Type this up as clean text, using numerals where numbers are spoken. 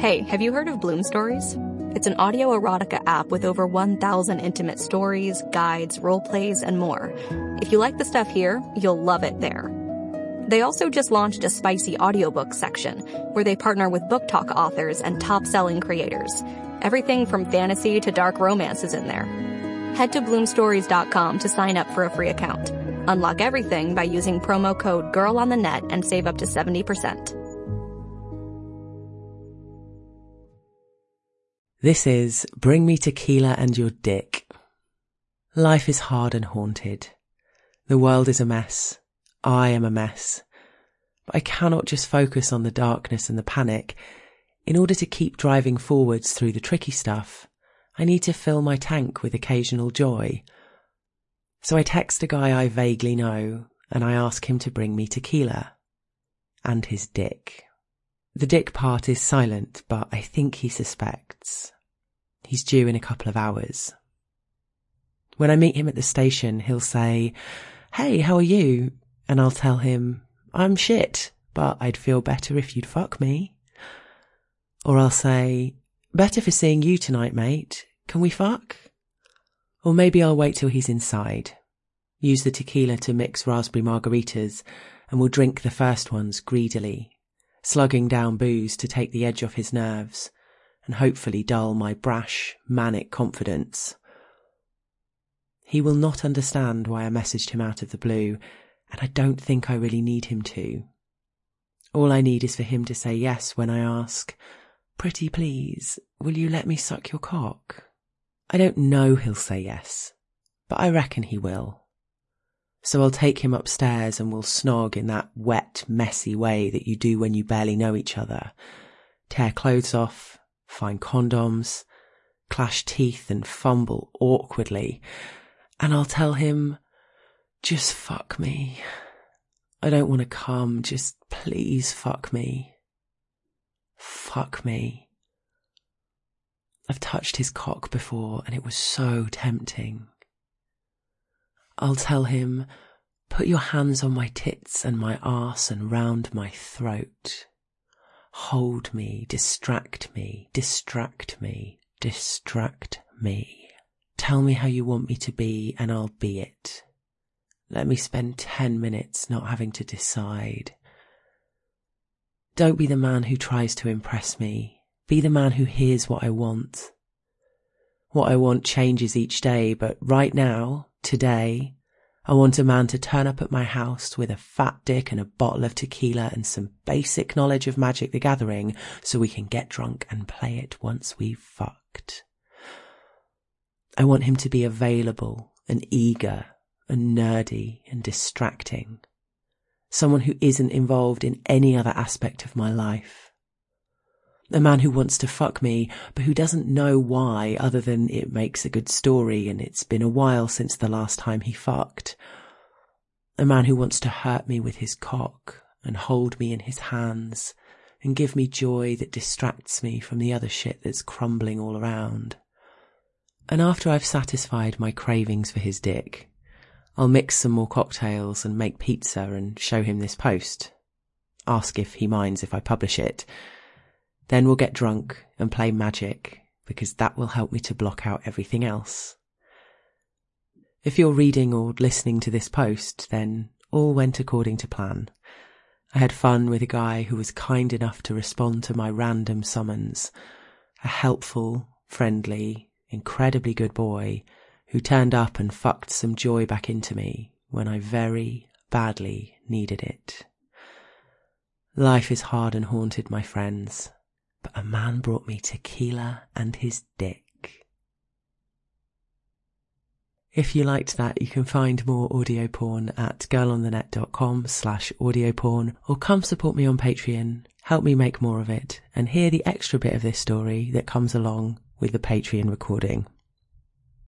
Hey, have you heard of Bloom Stories? It's an audio erotica app with over 1,000 intimate stories, guides, role plays, and more. If you like the stuff here, you'll love it there. They also just launched a spicy audiobook section where they partner with book talk authors and top-selling creators. Everything from fantasy to dark romance is in there. Head to bloomstories.com to sign up for a free account. Unlock everything by using promo code GIRLONTHENET and save up to 70%. This is Bring Me Tequila and Your Dick. Life is hard and haunted. The world is a mess. I am a mess. But I cannot just focus on the darkness and the panic. In order to keep driving forwards through the tricky stuff, I need to fill my tank with occasional joy. So I text a guy I vaguely know, and I ask him to bring me tequila. And his dick. The dick part is silent, but I think he suspects. He's due in a couple of hours. When I meet him at the station, he'll say, "Hey, how are you?" And I'll tell him, "I'm shit, but I'd feel better if you'd fuck me." Or I'll say, "Better for seeing you tonight, mate. Can we fuck?" Or maybe I'll wait till he's inside, use the tequila to mix raspberry margaritas, and we'll drink the first ones greedily, slugging down booze to take the edge off his nerves and hopefully dull my brash, manic confidence. He will not understand why I messaged him out of the blue, and I don't think I really need him to. All I need is for him to say yes when I ask, "Pretty please, will you let me suck your cock?" I don't know he'll say yes, but I reckon he will. So I'll take him upstairs and we'll snog in that wet, messy way that you do when you barely know each other. Tear clothes off, find condoms, clash teeth and fumble awkwardly. And I'll tell him, "Just fuck me. I don't want to come, just please fuck me. Fuck me." I've touched his cock before and it was so tempting. I'll tell him, "Put your hands on my tits and my arse and round my throat. Hold me, distract me, distract me, distract me. Tell me how you want me to be and I'll be it. Let me spend 10 minutes not having to decide. Don't be the man who tries to impress me. Be the man who hears what I want. What I want changes each day, but right now, today, I want a man to turn up at my house with a fat dick and a bottle of tequila and some basic knowledge of Magic the Gathering so we can get drunk and play it once we've fucked. I want him to be available and eager and nerdy and distracting. Someone who isn't involved in any other aspect of my life. A man who wants to fuck me, but who doesn't know why other than it makes a good story and it's been a while since the last time he fucked. A man who wants to hurt me with his cock and hold me in his hands and give me joy that distracts me from the other shit that's crumbling all around. And after I've satisfied my cravings for his dick, I'll mix some more cocktails and make pizza and show him this post. Ask if he minds if I publish it. Then we'll get drunk and play Magic, because that will help me to block out everything else. If you're reading or listening to this post, then all went according to plan. I had fun with a guy who was kind enough to respond to my random summons. A helpful, friendly, incredibly good boy who turned up and fucked some joy back into me when I very badly needed it. Life is hard and haunted, my friends. But a man brought me tequila and his dick. If you liked that, you can find more audio porn at girlonthenet.com/audioporn, or come support me on Patreon, help me make more of it, and hear the extra bit of this story that comes along with the Patreon recording.